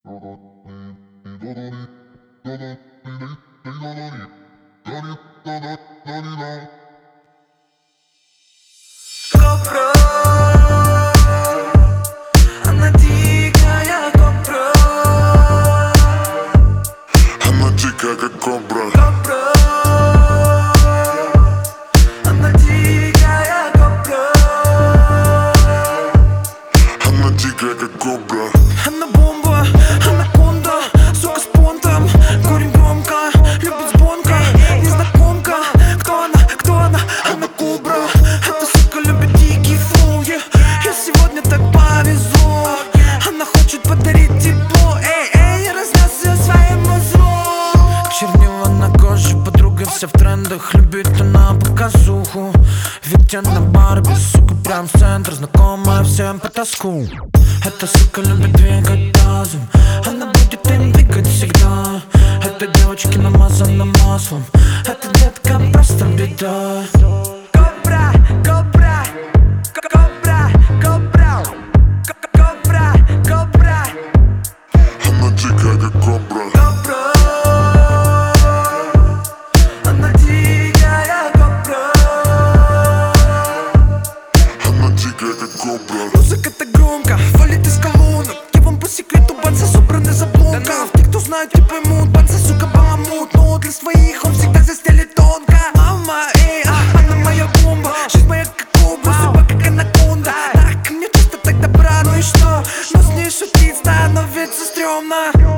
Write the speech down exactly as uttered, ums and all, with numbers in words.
Кобра, она дикая кобра. Она дикая как кобра. Кобра, она дикая кобра. Она дикая как кобра. Она бомба, анаконда, сука с понтом. Курим громко, любит сбонка. Незнакомка, кто она, кто она? Она кобра. Эта сука любит дикий флоу, yeah. Я сегодня так повезло. Она хочет подарить тепло. Эй, эй, я разнес ее своим узлом. Чернила на коже, подруга вся в трендах. Любит она показуху. Ведь она Барби, сука, прям в центр. Знакомая всем по тоску. Эта сука любит двигать тазом. Она будет им двигать всегда. Этой девочке намазана маслом. Эта детка просто беда. Кобра, кобра, кобра, кобра, кобра, кобра. Она дикая как кобра. Кобра, она дикая кобра. Она дикая как кобра. Музыка так громко, валит из колонок. Я вам по секрету банцы собраны за блоков. Те, кто знают, не поймут, банцы, сука, баламут. Но для своих он всегда застелит тонко. Мама, эй, а, она моя бомба. Жизнь моя как кобра, судьба как анаконда. Так, мне часто так добра, ну и что? Но с ней шутить становится стрёмно.